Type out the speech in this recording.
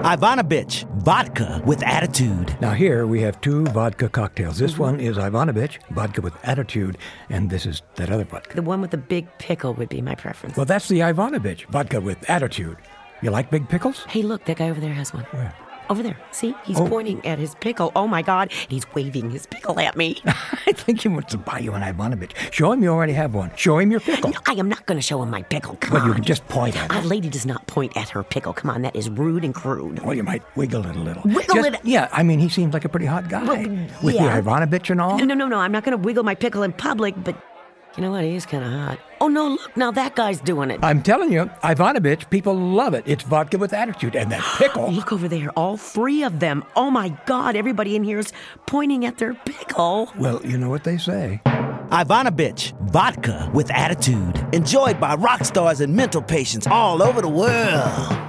Ivanovich, vodka with attitude. Now here we have two vodka cocktails. This one is Ivanovich, vodka with attitude, and this is that other vodka. The one with the big pickle would be my preference. Well, that's the Ivanovich, vodka with attitude. You like big pickles? Hey, look, that guy over there has one. Where? Over there. See? He's pointing at his pickle. Oh, my God. He's waving his pickle at me. I think he wants to buy you an Ivanovich. Show him you already have one. Show him your pickle. No, I am not going to show him my pickle. Come Well, on. you can just point at A it. lady does not point at her pickle. Come on, that is rude and crude. Well, you might wiggle it a little. Wiggle it? Yeah, I mean, he seems like a pretty hot guy. Well, with yeah. the Ivanovich and all. No. I'm not going to wiggle my pickle in public, but you know what? He is kind of hot. Oh, no, look. Now that guy's doing it. I'm telling you, Ivanovich, people love it. It's vodka with attitude. And that pickle. Look over there. All three of them. Oh, my God. Everybody in here is pointing at their pickle. Well, you know what they say. Ivanovich, vodka with attitude. Enjoyed by rock stars and mental patients all over the world.